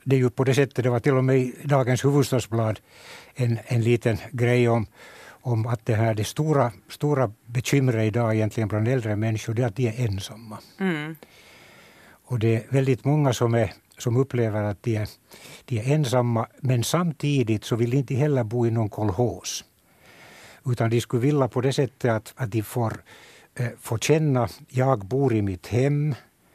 det är ju på det sättet, det var till och med i dagens huvudstadsblad en liten grej om att det stora bekymret idag egentligen bland äldre människor, det är att de är ensamma. Mm. Och det är väldigt många som upplever att de är ensamma, men samtidigt så vill de inte heller bo i någon kolhos. Utan de skulle vilja på det sättet att de får känna, jag bor i mitt hem,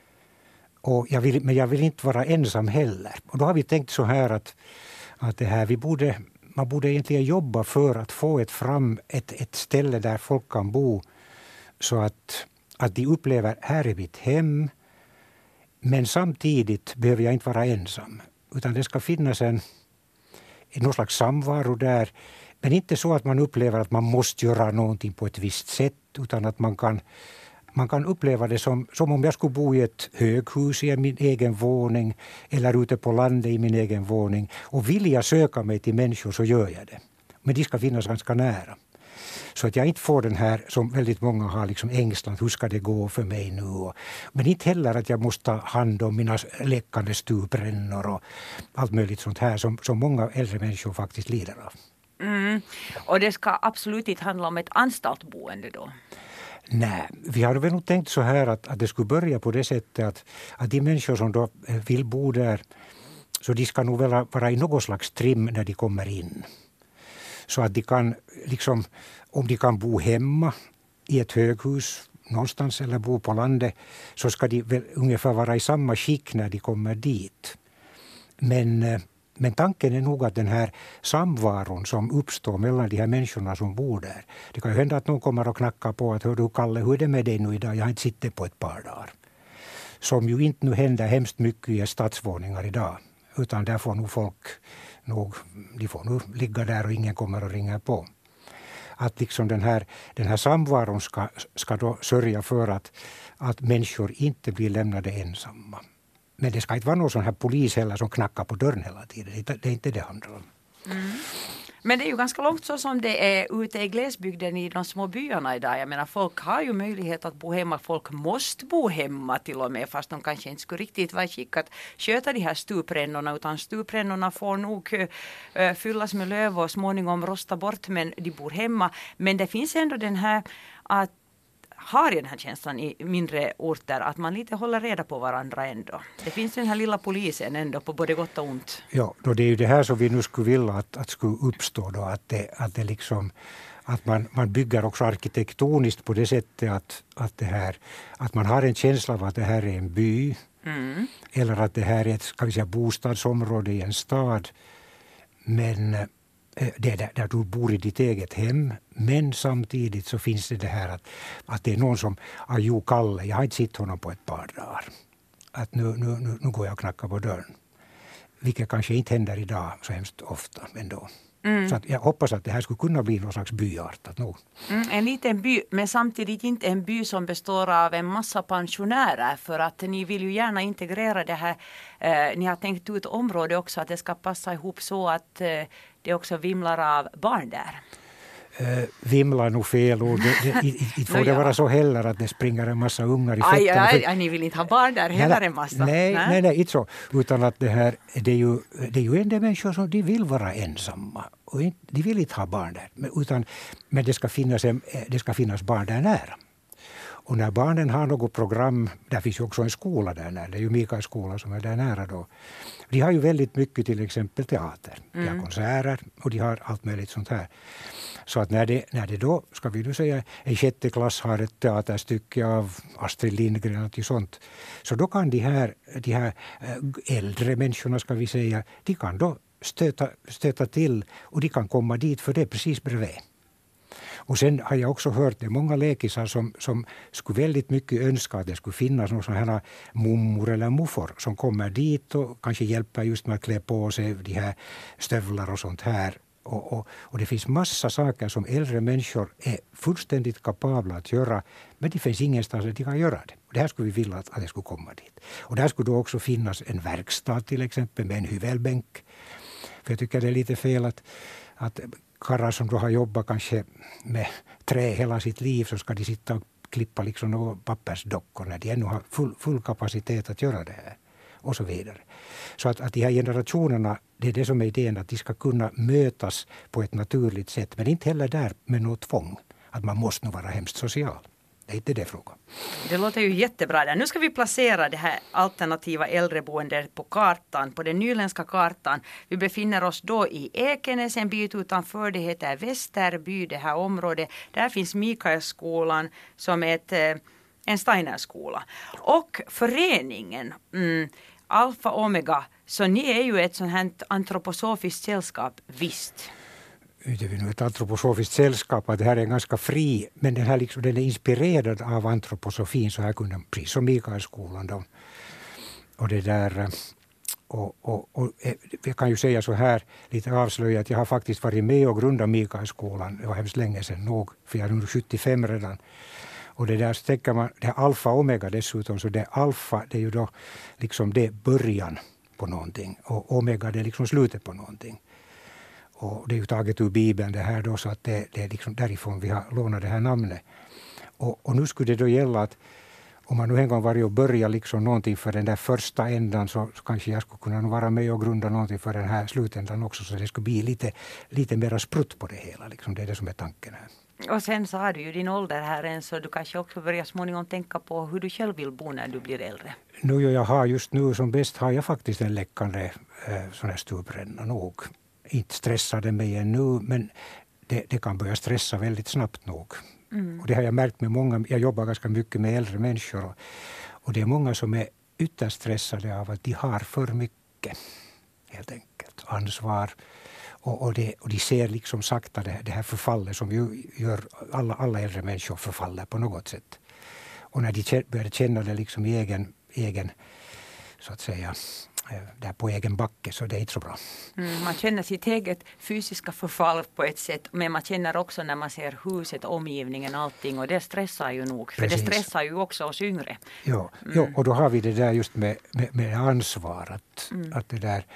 och men jag vill inte vara ensam heller. Och då har vi tänkt så här att det här, man borde egentligen jobba för att få ett ställe där folk kan bo, så att de upplever, här är mitt hem, men samtidigt behöver jag inte vara ensam. Utan det ska finnas någon slags samvaro där. Men inte så att man upplever att man måste göra någonting på ett visst sätt, utan att man kan uppleva det som om jag skulle bo i ett höghus i min egen våning eller ute på landet i min egen våning. Och vill jag söka mig till människor så gör jag det. Men de ska finnas ganska nära. Så att jag inte får den här som väldigt många har, liksom ängslan, hur ska det gå för mig nu? Men inte heller att jag måste ta hand om mina läckande stuprännor och allt möjligt sånt här som många äldre människor faktiskt lider av. Mm. Och det ska absolut inte handla om ett anstaltboende då? Nej, vi har väl nog tänkt så här att det skulle börja på det sättet att de människor som då vill bo där, så de ska nog vara i något slags trim när de kommer in. Så att de kan, liksom, om de kan bo hemma i ett höghus någonstans eller bo på landet, så ska de väl ungefär vara i samma skick när de kommer dit. Men tanken är nog att den här samvaron som uppstår mellan de här människorna som bor där. Det kan ju hända att någon kommer och knackar på att hör du Kalle, hur är det med dig nu idag? Jag har inte suttit på ett par dagar. Som ju inte nu händer hemskt mycket i stadsvåningar idag. Utan där får nog folk, de får nog ligga där och ingen kommer och ringer på. Att liksom den här samvaron ska då sörja för att människor inte blir lämnade ensamma. Men det ska inte vara någon sån här polis heller som knackar på dörren hela tiden. Det är inte det handlar om. Mm. Men det är ju ganska långt så som det är ute i glesbygden i de små byarna idag. Jag menar, folk har ju möjlighet att bo hemma. Folk måste bo hemma till och med, fast de kanske inte skulle riktigt vara skick att sköta de här stuprännorna. Utan stuprännorna får nog fyllas med löv och småningom rosta bort, men de bor hemma. Men det finns ändå den här att har den här känslan i mindre orter att man lite håller reda på varandra ändå. Det finns den här lilla polisen ändå på både gott och ont. Ja, då det är ju det här som vi nu skulle vilja att skulle uppstå då, att det liksom att man bygger också arkitektoniskt på det sättet att man har en känsla av att det här är en by eller att det här är ett, ska vi säga, bostadsområde i en stad, men det är där du bor i ditt eget hem, men samtidigt så finns det här att det är någon som Kalle, jag har inte sett honom på ett par dagar. Att nu går jag och knackar på dörren. Vilket kanske inte händer idag så hemskt ofta ändå. Så att jag hoppas att det här skulle kunna bli någon slags byartat nog. En liten by, men samtidigt inte en by som består av en massa pensionärer, för att ni vill ju gärna integrera det här. Ni har tänkt ut område också att det ska passa ihop så att det också vimlar av barn där. Vimlar nog fel ord. Inte får det vara så heller att det springer en massa ungar i fötterna. Ni vill inte ha barn där heller en massa. Nej, inte så. Utan att det är ju en del människor som de vill vara ensamma. Och de vill inte ha barn där. Men det ska finnas barn där nära. Och när barnen har något program, där finns ju också en skola där nära. Det är ju Mikaels skola som är där nära då. De har ju väldigt mycket, till exempel teater. De har konserter och de har allt möjligt sånt här. Så att när det då, ska vi nu säga, en 6:e klass har ett teaterstycke av Astrid Lindgren och sånt. Så då kan de här äldre människorna, ska vi säga, de kan då stöta till och de kan komma dit för det precis bredvid. Och sen har jag också hört det många lekisar som skulle väldigt mycket önska att det skulle finnas några sådana här mummor eller muffor som kommer dit och kanske hjälper just med att klä på sig de här stövlar och sånt här. Och det finns massa saker som äldre människor är fullständigt kapabla att göra, men det finns ingenstans att de kan göra det. Och det här skulle vi vilja att det skulle komma dit. Och där skulle då också finnas en verkstad till exempel med en hyvelbänk. För jag tycker det är lite fel att karlar som då har jobbat kanske med trä hela sitt liv, så ska de sitta och klippa liksom några pappersdockor när de ännu har full kapacitet att göra det här. och så vidare. Så att de här generationerna, det är det som är idén, att de ska kunna mötas på ett naturligt sätt, men inte heller där med något tvång. Att man måste nog vara hemskt social. Det är inte det frågan. Det låter ju jättebra där. Nu ska vi placera det här alternativa äldreboendet på kartan, på den nyländska kartan. Vi befinner oss då i Ekenäs, en bit utanför. Det heter Västerby, det här området. Där finns Mikaelskolan som är en Steinerskola. Och föreningen Alfa Omega, så ni är ju ett sånt här antroposofiskt sällskap, visst? Det är nu ett antroposofiskt sällskap, att det här är ganska fri, men den är inspirerad av antroposofin, så här kunde precis som Mikaelskolan då. Och det där, och jag kan ju säga så här, lite avslöja, att jag har faktiskt varit med och grundat Mikaelskolan, det var hemskt länge sedan nog, för jag är nu 75 redan. Och det där så tänker man, det är alfa och omega dessutom, så det alfa, det är ju då liksom det början på någonting, och omega, det är liksom slutet på någonting. Och det är ju taget ur Bibeln det här då, så att det är liksom därifrån vi har lånat det här namnet. Och nu skulle det då gälla att om man nu en gång varit och börjat liksom någonting för den där första ändan, så kanske jag skulle kunna vara med och grunda någonting för den här slutändan också, så det skulle bli lite mera sprutt på det hela. Liksom. Det är det som är tanken här. Och sen så har du ju din ålder här än, så du kanske också börjar småningom tänka på hur du själv vill bo när du blir äldre. Jag har just nu som bäst har jag faktiskt en läckande sån här stupränna nog. Inte stressade mig ännu, men det kan börja stressa väldigt snabbt nog. Och det har jag märkt med många. Jag jobbar ganska mycket med äldre människor. Och det är många som är ytterst stressade av att de har för mycket, helt enkelt, ansvar. Och de ser liksom sakta det här förfallet som ju gör alla äldre människor förfaller på något sätt. Och när de börjar känna det liksom i egen så att säga, där på egen backe, så det är inte så bra. Man känner sitt eget fysiska förfall på ett sätt, men man känner också när man ser huset, omgivningen, allting, och det stressar ju nog. För det stressar ju också oss yngre. Ja, och då har vi det där just med ansvar, att det där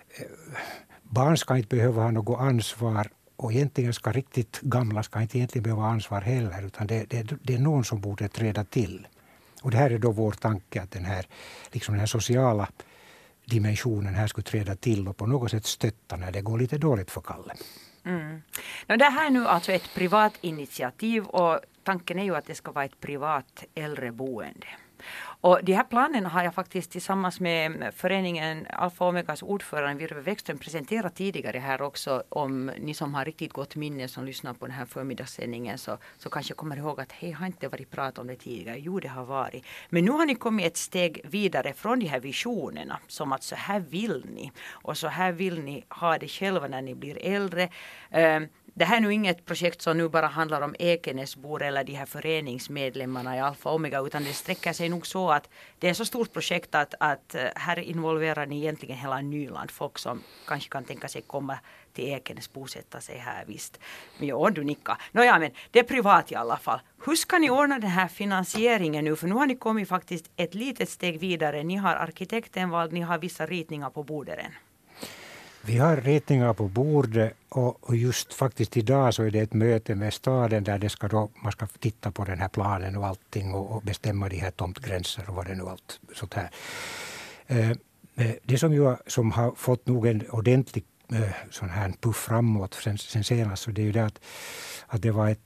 barn ska inte behöva ha något ansvar, och egentligen ska riktigt gamla ska inte egentligen behöva ha ansvar heller, utan det är någon som borde träda till. Och det här är då vår tanke, att den här sociala dimensionen här skulle träda till och på något sätt stötta när det går lite dåligt för Kalle. Det här är nu alltså ett privat initiativ, och tanken är ju att det ska vara ett privat äldreboende. Och de här planerna har jag faktiskt tillsammans med föreningen Alfa Omegas ordförande Virve Wäckström presenterat tidigare här också. Om ni som har riktigt gott minne som lyssnar på den här förmiddagssändningen så kanske kommer ihåg att hej, har inte varit prat om det tidigare. Jo, det har varit. Men nu har ni kommit ett steg vidare från de här visionerna, som att så här vill ni, och så här vill ni ha det själva när ni blir äldre. Det här är nu inget projekt som nu bara handlar om Ekenäsbor eller de här föreningsmedlemmarna i Alfa Omega, utan det sträcker sig nog så att det är så stort projekt att här involverar ni egentligen hela Nyland. Folk som kanske kan tänka sig komma till Ekenäs, bosätta sig här, visst. Men ja, du nickar. Nåja, men det är privat i alla fall. Hur ska ni ordna den här finansieringen nu? För nu har ni kommit faktiskt ett litet steg vidare. Ni har arkitekten vald, ni har vissa ritningar på bordet än. Vi har ritningar på bordet, och just faktiskt idag så är det ett möte med staden där man ska titta på den här planen och allting och bestämma de här tomtgränser och vad det nu allt sånt här. Det som har fått nog en ordentlig sån här puff framåt sen senast, så det är ju det att det var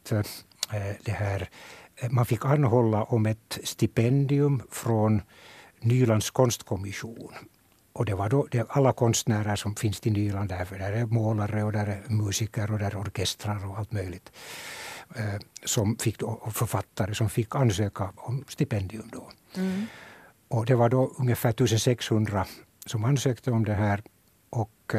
man fick anhålla om ett stipendium från Nylands konstkommission. Och det var då alla konstnärer som finns i Nyland där är målare och där är musiker och där är orkestrar och allt möjligt. Som fick då, och författare som fick ansöka om stipendium då. Och det var då ungefär 1600 som ansökte om det här, och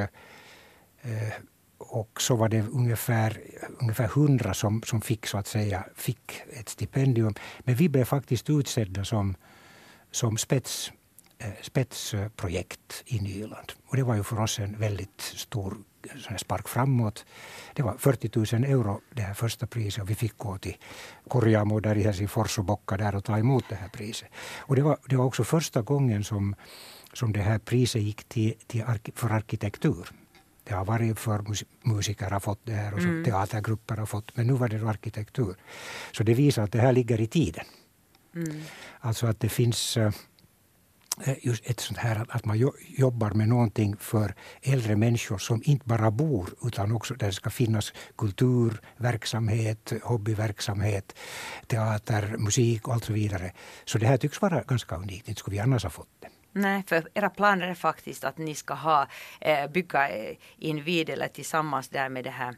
så var det ungefär 100 som fick så att säga ett stipendium. Men vi blev faktiskt utsedda som spetsprojekt i Nyland. Och det var ju för oss en väldigt stor spark framåt. Det var 40 000 euro det här första priset, och vi fick gå till Korjamo där i Helsingfors och bocka där och ta emot det här priset. Och det var också första gången som det här priset gick för arkitektur. Det har varit för musiker har fått det här och så teatergrupper har fått, men nu var det arkitektur. Så det visar att det här ligger i tiden. Alltså att det finns just ett sånt här att man jobbar med någonting för äldre människor som inte bara bor utan också där det ska finnas kulturverksamhet, hobbyverksamhet, teater, musik och allt så vidare. Så det här tycks vara ganska unikt, inte skulle vi annars ha fått det. Nej, för era planer är faktiskt att ni ska bygga invid eller tillsammans där med det här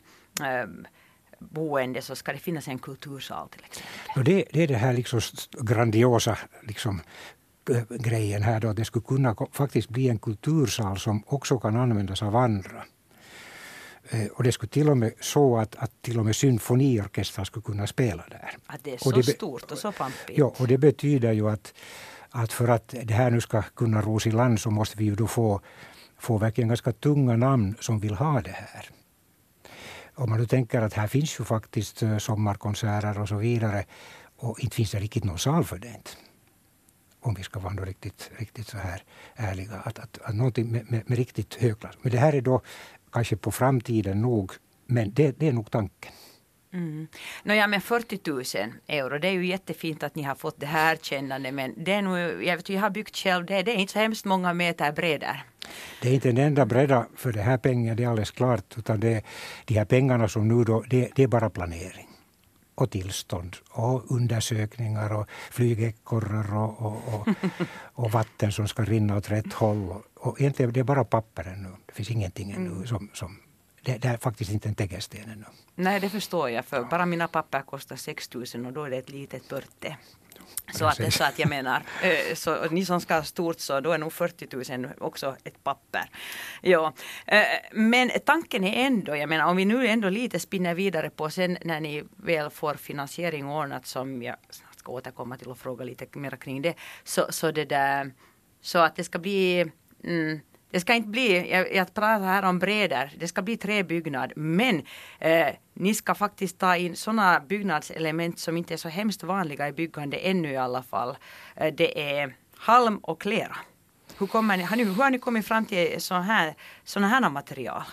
boende, så ska det finnas en kultursal till exempel. Och det är det här liksom grandiosa liksom grejen här då. Det skulle kunna faktiskt bli en kultursal som också kan användas av andra. Och det skulle till och med så att till och med symfoniorkestrar skulle kunna spela där. Att det är så stort och så pampigt. Ja, och det betyder ju att för att det här nu ska kunna ros i land så måste vi ju då få verkligen ganska tunga namn som vill ha det här. Om man nu tänker att här finns ju faktiskt sommarkonserter och så vidare och inte finns det riktigt någon sal för det. Om vi ska vara riktigt så här ärliga. Att någonting med riktigt högklass. Men det här är då kanske på framtiden nog, men det är nog tanken. Nåja, men 40 000 euro, det är ju jättefint att ni har fått det här kännande, men det är nu, jag har byggt själv, det är inte så hemskt många meter bredare. Det är inte en enda bredda för det här pengen, det är alldeles klart, utan de här pengarna som nu då, det är bara planering och tillstånd och undersökningar och flygekorrar och vatten som ska rinna åt rätt håll. Och egentligen det är bara papper nu. Det finns ingenting ännu som det är faktiskt inte en tegelsten ännu. Nej, det förstår jag, för bara mina papper kostar 6 000 och då är det ett litet pörte. Så att jag menar, så ni som ska ha stort så då är nog 40 000 också ett papper. Ja, men tanken är ändå, jag menar om vi nu ändå lite spinner vidare på sen när ni väl får finansiering ordnat, som jag snart ska återkomma till och fråga lite mer kring det, så det där, så att det ska bli det ska inte bli, jag pratar här om bredder, det ska bli träbyggnad, men ni ska faktiskt ta in sådana byggnadselement som inte är så hemskt vanliga i byggande ännu i alla fall. Det är halm och lera. Hur har ni kommit fram till sådana här material?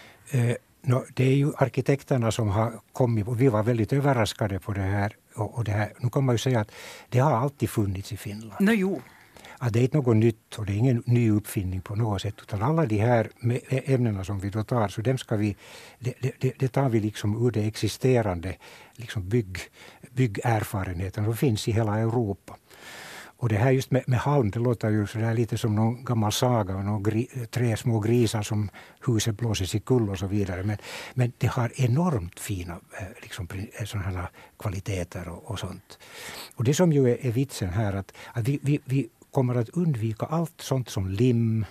Det är ju arkitekterna som har kommit, och vi var väldigt överraskade på det här. Och det här, nu kan man ju säga att det har alltid funnits i Finland. Jo. Att det är inte något nytt och det är ingen ny uppfinning på något sätt, utan alla de här ämnena som vi då tar, så dem ska det tar vi liksom ur det existerande liksom byggerfarenheten som finns i hela Europa. Och det här just med halm, det låter ju så där lite som någon gammal saga och någon tre små grisar som huset blåses i kull och så vidare. Men det har enormt fina liksom, sådana här kvaliteter och sånt. Och det som ju är vitsen här att vi kommer att undvika allt sånt som lim,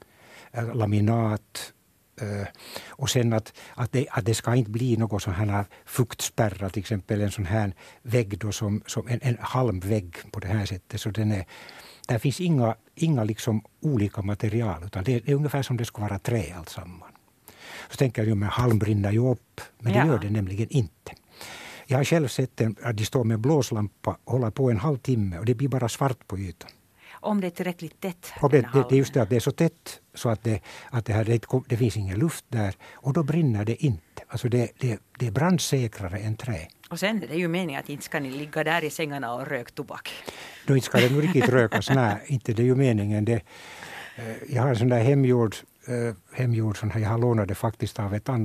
laminat och sen att det ska inte bli något sån här fuktspärra, till exempel en sån här vägg då som en halmvägg på det här sättet. Så där finns inga liksom olika material, utan det är ungefär som det ska vara trä allt samman. Så tänker jag med halm brinner ju upp, men det gör det nämligen inte. Jag har själv sett att de står med blåslampa och håller på en halvtimme och det blir bara svart på ytan. Om det är tillräckligt tätt. Det är just det att det är så tätt så att det finns ingen luft där och då brinner det inte. Alltså det är brandsäkrare än trä. Och sen är det ju meningen att inte ska ni ligga där i sängarna och röka tobak. Då inte ska det nog riktigt rökas, nej, inte det är ju meningen. Jag har en sån där hemgjord som jag har lånat det faktiskt av ett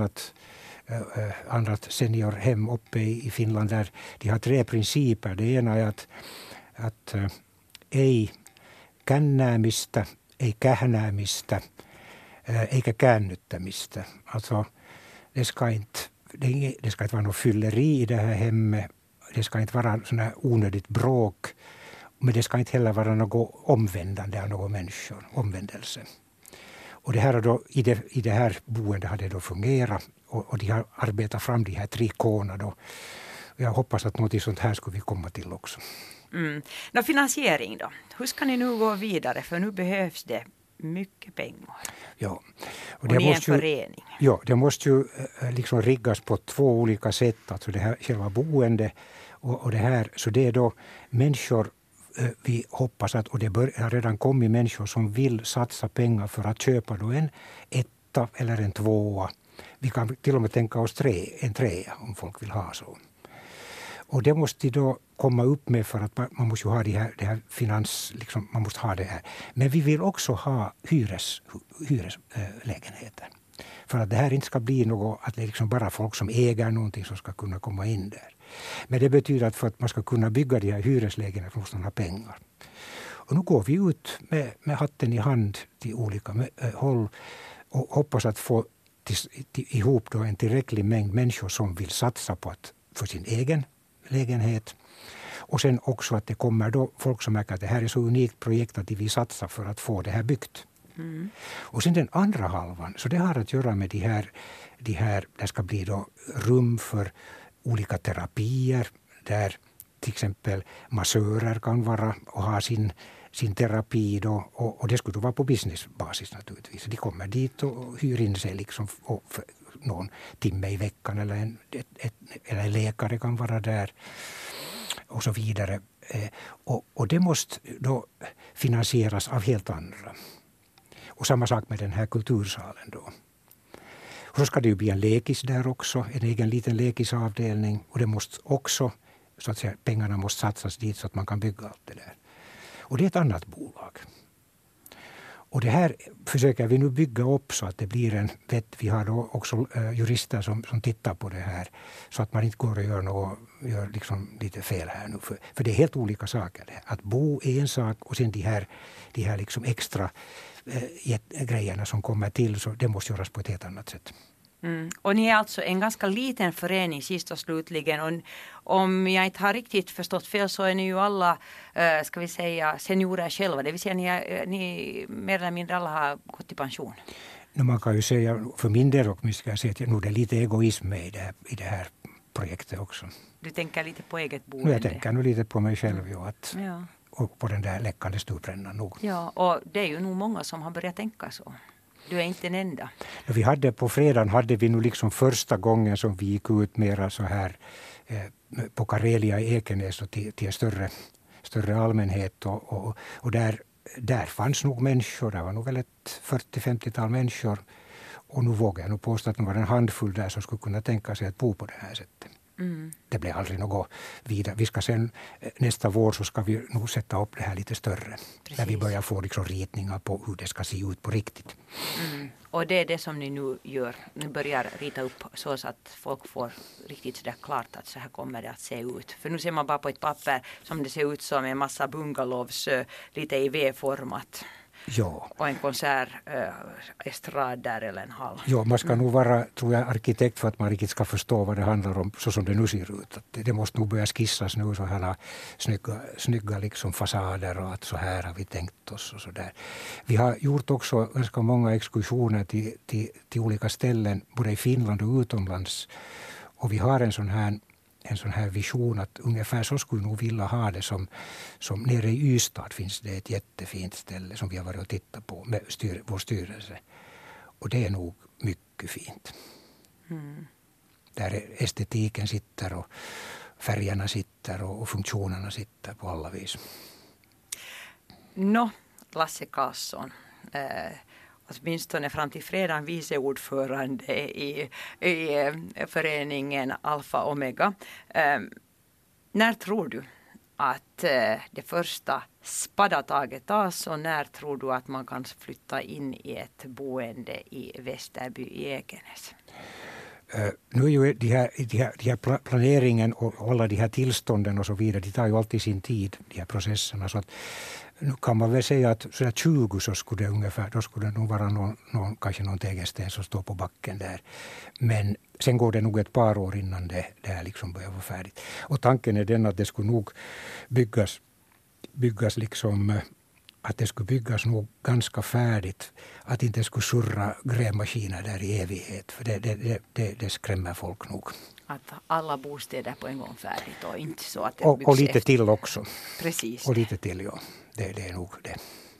annat seniorhem uppe i Finland där de har 3 principer. Det ena är att ei kännäämistä, ei kähnäämistä, eikä käännyttämistä. Alltså det ska inte vara något fylleri i det här hemmet. Det ska inte vara sån här onödigt bråk. Men det ska inte heller vara något omvändande av några människor, omvändelse. Och det här då, i det här boendet har det då fungerat och de har arbetat fram de här 3 ikonerna då. Jag hoppas att något sånt här skulle vi komma till också. Finansiering då. Hur ska ni nu gå vidare? För nu behövs det mycket pengar. Ja. Och ni är en förening. Ja, det måste ju liksom riggas på 2 olika sätt. Alltså det här själva boende och det här. Så det är då människor, vi hoppas att, och det har redan kommit människor som vill satsa pengar för att köpa då en 1 eller en 2. Vi kan till och med tänka oss en 3 om folk vill ha så. Och det måste då komma upp med för att man måste ju ha det här finans, liksom, man måste ha det här. Men vi vill också ha hyreslägenheter. För att det här inte ska bli något, att det är liksom bara folk som äger någonting som ska kunna komma in där. Men det betyder att för att man ska kunna bygga de här hyreslägenheterna måste man ha pengar. Och nu går vi ut med hatten i hand till olika håll och hoppas att få ihop då en tillräcklig mängd människor som vill satsa på för sin egen lägenhet. Och sen också att det kommer då folk som märker att det här är så unikt projekt att de vill satsa för att få det här byggt. Mm. Och sen den andra halvan, så det har att göra med de här det ska bli då rum för olika terapier där till exempel massörer kan vara och ha sin terapi då, och det skulle då vara på businessbasis naturligtvis. De kommer dit och hyr in sig liksom för någon timme i veckan eller en läkare kan vara där och så vidare. Och det måste då finansieras av helt andra. Och samma sak med den här kultursalen då. Och så ska det ju bli en lekis där också, en egen liten lekisavdelning. Och det måste också, så att säga, pengarna måste satsas dit så att man kan bygga allt det där. Och det är ett annat bolag. Och det här försöker vi nu bygga upp så att det blir en vett. Vi har då också jurister som tittar på det här så att man inte går och gör liksom lite fel här nu. För det är helt olika saker. Att bo är en sak och sen de här liksom extra grejerna som kommer till, så det måste göras på ett helt annat sätt. Mm. Och ni är alltså en ganska liten förening sist och slutligen. Och om jag inte har riktigt förstått fel så är ni ju alla, ska vi säga, seniorer själva. Det vill säga ni mer eller mindre alla har gått i pension. Man kan ju säga, för min del och ska jag säga att det är lite egoism med i det här projektet också. Du tänker lite på eget boende? Jag tänker nog lite på mig själv och på den där läckande stuprännan nog. Ja, och det är ju nog många som har börjat tänka så. Du är inte den enda. På fredagen hade vi nu liksom första gången som vi gick ut mera så här på Karelia i Ekenäs och till en större allmänhet. Och där fanns nog människor, det var nog väl ett 40-50-tal människor. Och nu vågar jag nog påstå att det var en handfull där som skulle kunna tänka sig att bo på det här sättet. Mm. Det blev aldrig något vidare. Vi ska sen, nästa vår så ska vi nog sätta upp det här lite större. Precis. Där vi börjar få liksom ritningar på hur det ska se ut på riktigt. Mm. Och det är det som ni nu gör. Ni börjar rita upp så att folk får riktigt sådär klart att så här kommer det att se ut. För nu ser man bara på ett papper som det ser ut som en massa bungalows lite i V-format. Ja. Och en konsert, estrad där eller en hall. Ja, man ska nog vara, tror jag, arkitekt för att man riktigt ska förstå vad det handlar om så som det nu ser ut. Att det måste nog börja skissas nu så här snygga liksom fasader och att så här har vi tänkt oss och så där. Vi har gjort också ganska många exkursioner till olika ställen både i Finland och utomlands. Och vi har en sån här vision att ungefär så skulle nog vilja ha det som nere i Ystad finns det ett jättefint ställe som vi har varit och tittat på med vår styrelse. Och det är nog mycket fint. Mm. Där estetiken sitter och färgerna sitter och funktionerna sitter på alla vis. Lasse Karlsson. Åtminstone fram till fredag viceordförande i föreningen Alfa Omega. När tror du att det första spadataget tas och när tror du att man kan flytta in i ett boende i Västerby i Ekenäs? Nu är ju de här planeringen och alla de här tillstånden och så vidare, det tar ju alltid sin tid, de här processerna. Så att nu kan man väl säga att sådär 20 så skulle det ungefär, då skulle det nog vara kanske någon tegelsten som står på backen där. Men sen går det nog ett par år innan det här liksom börjar vara färdigt. Och tanken är den att det skulle nog byggas liksom, att det skulle byggas nog ganska färdigt. Att inte skulle surra grävmaskiner där i evighet. För det skrämmer folk nog. Att alla bostäder på en gång färdigt och inte så att det och lite till också. Precis. Och lite till, ja. Det är nog det.